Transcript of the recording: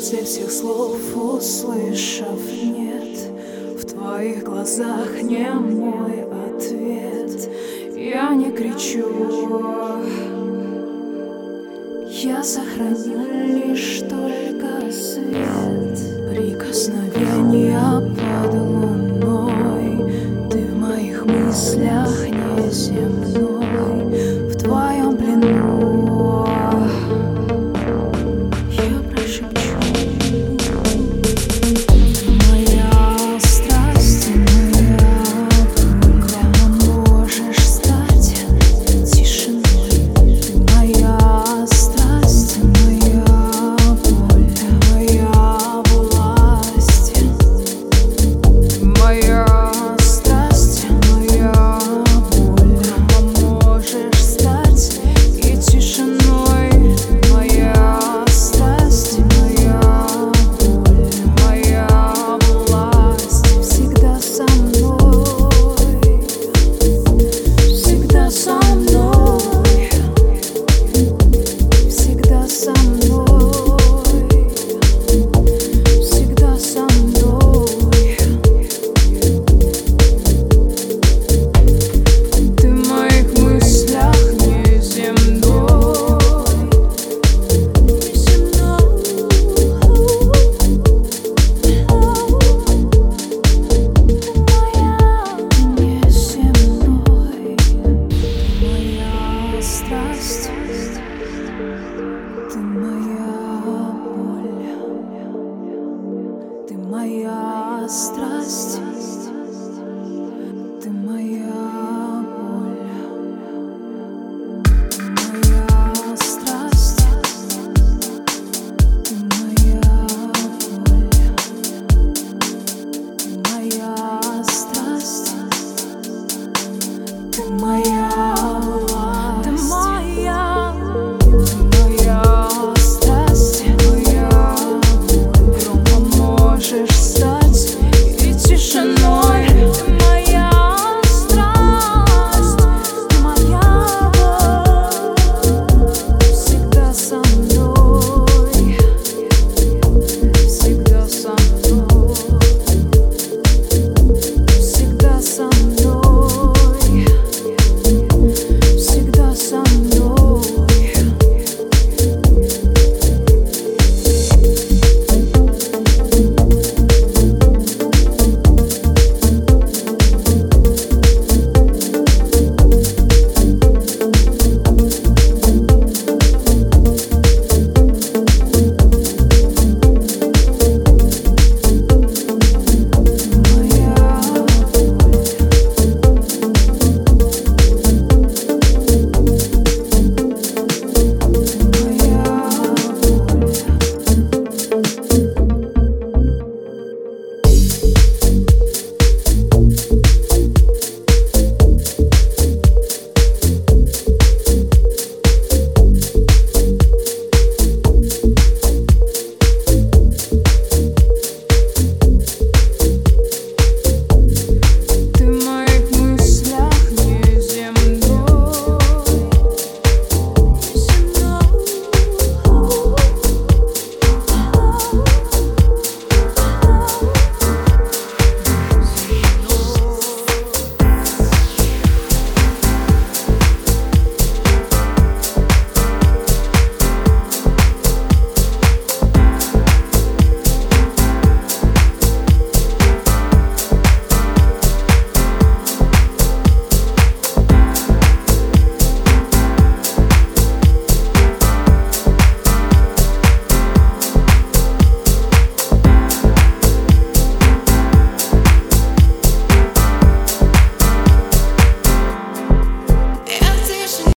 после всех слов, услышав нет, в твоих глазах не мой ответ. Я не кричу, я сохраню лишь только свет. Прикосновения под луной, ты в моих мыслях неземной, в твоем плену я прошепчу. Ты моя страсть, моя боль, можешь стать тишиной. Ты моя страсть, моя боль, твоя власть. Ты моя страсть, моя боль, можешь стать и тишиной. Ты моя страсть, моя боль, моя власть. Всегда со мной, всегда со мной, всегда со мной, всегда со мной. Ты в моих мыслях неземной, неземной. Моя страсть, ты моя боль, ты моя страсть.